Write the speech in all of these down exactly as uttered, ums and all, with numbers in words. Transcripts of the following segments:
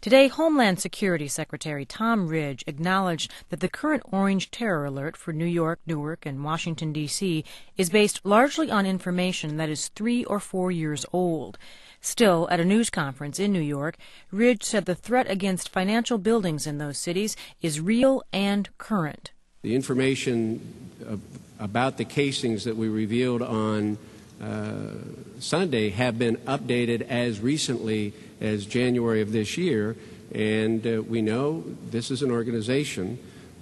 Today, Homeland Security Secretary Tom Ridge acknowledged that the current orange terror alert for New York, Newark, and Washington, D C is based largely on information that is three or four years old. Still, at a news conference in New York, Ridge said the threat against financial buildings in those cities is real and current. The information about the casings that we revealed on uh, Sunday have been updated as recently as January of this year, and uh, we know this is an organization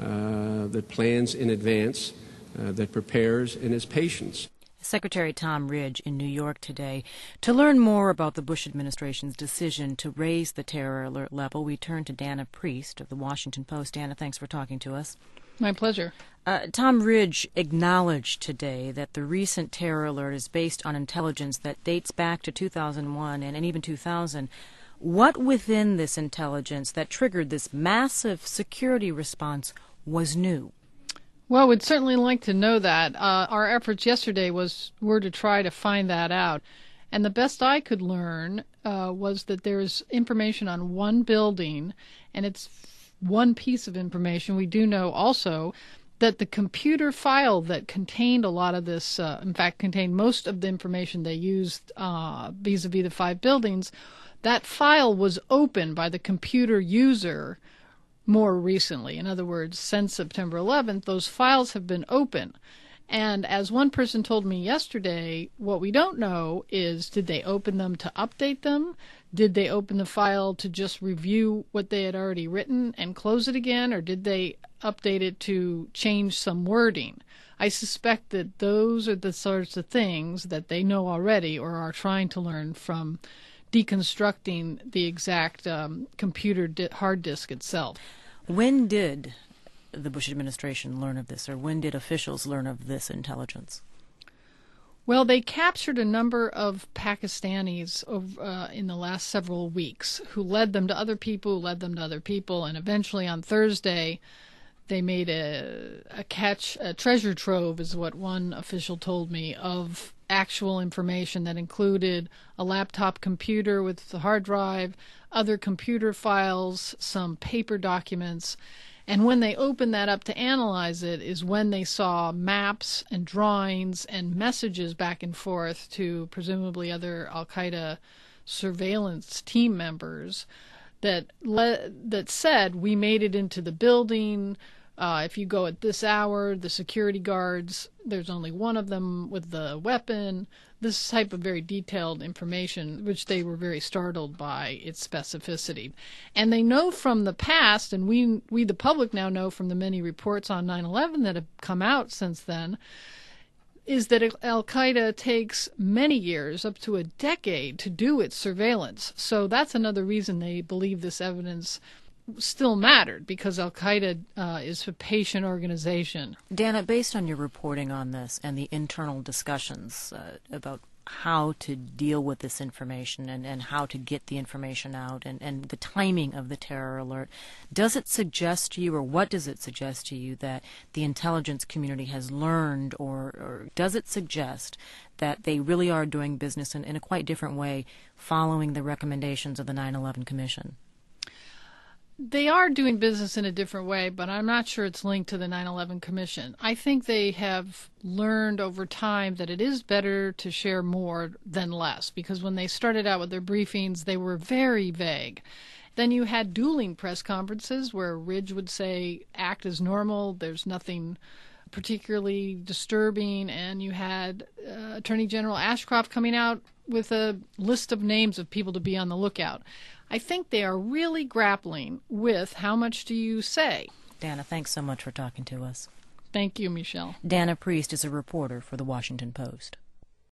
uh, that plans in advance, uh, that prepares, and is patient. Secretary Tom Ridge in New York today. To learn more about the Bush administration's decision to raise the terror alert level, we turn to Dana Priest of the Washington Post. Dana, thanks for talking to us. My pleasure. Uh, Tom Ridge acknowledged today that the recent terror alert is based on intelligence that dates back to two thousand one and, and even two thousand. What within this intelligence that triggered this massive security response was new? Well, we'd certainly like to know that. Uh, our efforts yesterday was were to try to find that out. And the best I could learn uh, was that there's information on one building, and it's one piece of information. We do know also that the computer file that contained a lot of this, uh, in fact, contained most of the information they used uh, vis-a-vis the five buildings, that file was opened by the computer user more recently. In other words, since September eleventh, those files have been open. And as one person told me yesterday, what we don't know is, did they open them to update them? Did they open the file to just review what they had already written and close it again? Or did they update it to change some wording? I suspect that those are the sorts of things that they know already or are trying to learn from deconstructing the exact um, computer di- hard disk itself. When did the Bush administration learn of this, or when did officials learn of this intelligence? Well, they captured a number of Pakistanis over, uh, in the last several weeks who led them to other people, who led them to other people, and eventually on Thursday they made a, a catch, a treasure trove is what one official told me, of actual information that included a laptop computer with the hard drive, other computer files, some paper documents. And when they opened that up to analyze it is when they saw maps and drawings and messages back and forth to presumably other al-Qaeda surveillance team members that le- that said, we made it into the building. Uh, if you go at this hour, the security guards, there's only one of them with the weapon. This type of very detailed information, which they were very startled by its specificity. And they know from the past, and we, we the public now know from the many reports on nine eleven that have come out since then, is that al-Qaeda takes many years, up to a decade, to do its surveillance. So that's another reason they believe this evidence still mattered, because al-Qaeda uh, is a patient organization. Dana, based on your reporting on this and the internal discussions uh, about how to deal with this information and, and how to get the information out and, and the timing of the terror alert, does it suggest to you, or what does it suggest to you, that the intelligence community has learned, or, or does it suggest that they really are doing business in, in a quite different way following the recommendations of the nine eleven Commission? They are doing business in a different way, but I'm not sure it's linked to the nine eleven Commission. I think they have learned over time that it is better to share more than less, because when they started out with their briefings, they were very vague. Then you had dueling press conferences where Ridge would say, act as normal, there's nothing particularly disturbing, and you had uh, Attorney General Ashcroft coming out with a list of names of people to be on the lookout. I think they are really grappling with how much do you say. Dana, thanks so much for talking to us. Thank you, Michelle. Dana Priest is a reporter for The Washington Post.